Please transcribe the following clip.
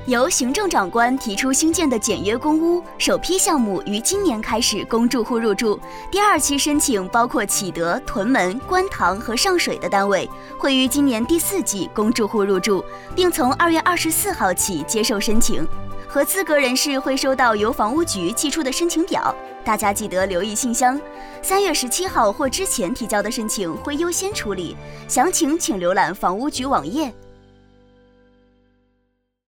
由行政长官提出兴建的简约公屋首批项目于今年开始供住户入住，第二期申请包括启德、屯门、观塘和上水的单位，会于今年第4季供住户入住，并从2月24号起接受申请。合资格人士会收到由房屋局寄出的申请表，大家记得留意信箱。3月17号或之前提交的申请会优先处理，详情请浏览房屋局网页。